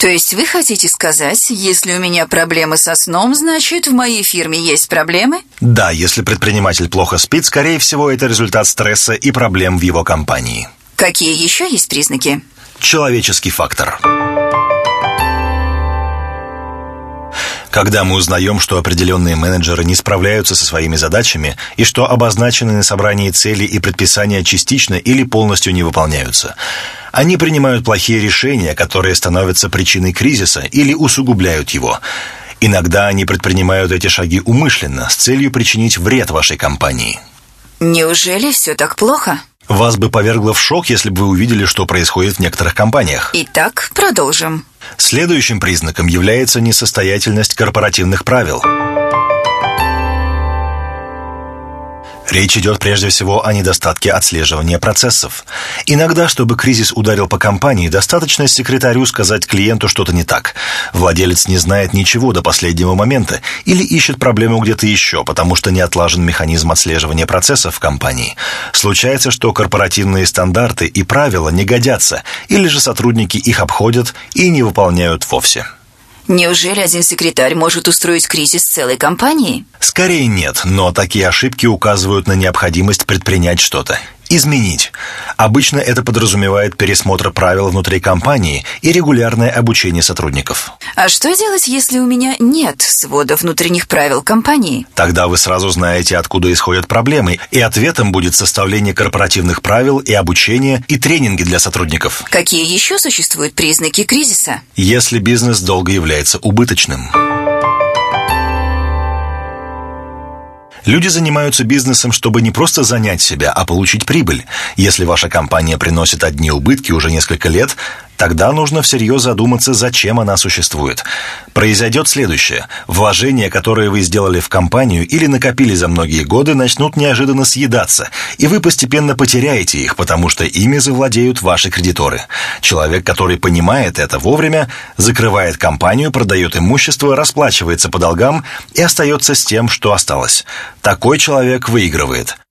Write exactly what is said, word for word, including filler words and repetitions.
То есть вы хотите сказать, если у меня проблемы со сном, значит, в моей фирме есть проблемы? Да, если предприниматель плохо спит, скорее всего, это результат стресса и проблем в его компании. Какие еще есть признаки? Человеческий фактор. Когда мы узнаем, что определенные менеджеры не справляются со своими задачами и что обозначенные на собрании цели и предписания частично или полностью не выполняются, они принимают плохие решения, которые становятся причиной кризиса или усугубляют его. Иногда они предпринимают эти шаги умышленно, с целью причинить вред вашей компании. Неужели все так плохо? Вас бы повергло в шок, если бы вы увидели, что происходит в некоторых компаниях. Итак, продолжим. Следующим признаком является несостоятельность корпоративных правил. Речь идет прежде всего о недостатке отслеживания процессов. Иногда, чтобы кризис ударил по компании, достаточно секретарю сказать клиенту что-то не так. Владелец не знает ничего до последнего момента или ищет проблему где-то еще, потому что не отлажен механизм отслеживания процессов в компании. Случается, что корпоративные стандарты и правила не годятся, или же сотрудники их обходят и не выполняют вовсе. Неужели один секретарь может устроить кризис целой компании? Скорее нет, но такие ошибки указывают на необходимость предпринять что-то. Изменить. Обычно это подразумевает пересмотр правил внутри компании и регулярное обучение сотрудников. А что делать, если у меня нет свода внутренних правил компании? Тогда вы сразу знаете, откуда исходят проблемы, и ответом будет составление корпоративных правил и обучение, и тренинги для сотрудников. Какие еще существуют признаки кризиса? Если бизнес долго является убыточным. Люди занимаются бизнесом, чтобы не просто занять себя, а получить прибыль. Если ваша компания приносит одни убытки уже несколько лет, тогда нужно всерьез задуматься, зачем она существует. Произойдет следующее. Вложения, которые вы сделали в компанию или накопили за многие годы, начнут неожиданно съедаться, и вы постепенно потеряете их, потому что ими завладеют ваши кредиторы. Человек, который понимает это вовремя, закрывает компанию, продает имущество, расплачивается по долгам и остается с тем, что осталось. Такой человек выигрывает.